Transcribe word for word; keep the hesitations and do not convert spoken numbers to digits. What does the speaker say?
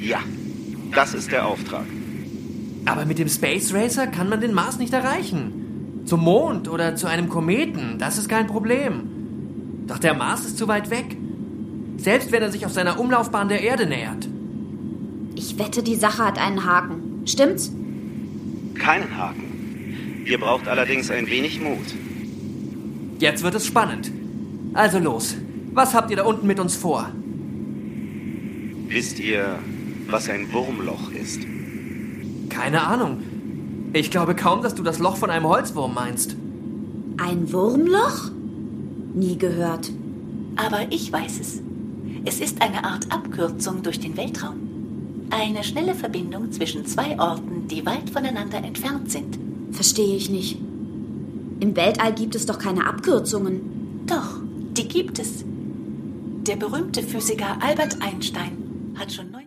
Ja, das ist der Auftrag. Aber mit dem Space Racer kann man den Mars nicht erreichen. Zum Mond oder zu einem Kometen, das ist kein Problem. Doch der Mars ist zu weit weg. Selbst wenn er sich auf seiner Umlaufbahn der Erde nähert. Ich wette, die Sache hat einen Haken. Stimmt's? Keinen Haken. Ihr braucht allerdings ein wenig Mut. Jetzt wird es spannend. Also los. Was habt ihr da unten mit uns vor? Wisst ihr, was ein Wurmloch ist? Keine Ahnung. Ich glaube kaum, dass du das Loch von einem Holzwurm meinst. Ein Wurmloch? Nie gehört. Aber ich weiß es. Es ist eine Art Abkürzung durch den Weltraum. Eine schnelle Verbindung zwischen zwei Orten, die weit voneinander entfernt sind. Verstehe ich nicht. Im Weltall gibt es doch keine Abkürzungen. Doch, die gibt es. Der berühmte Physiker Albert Einstein hat schon neu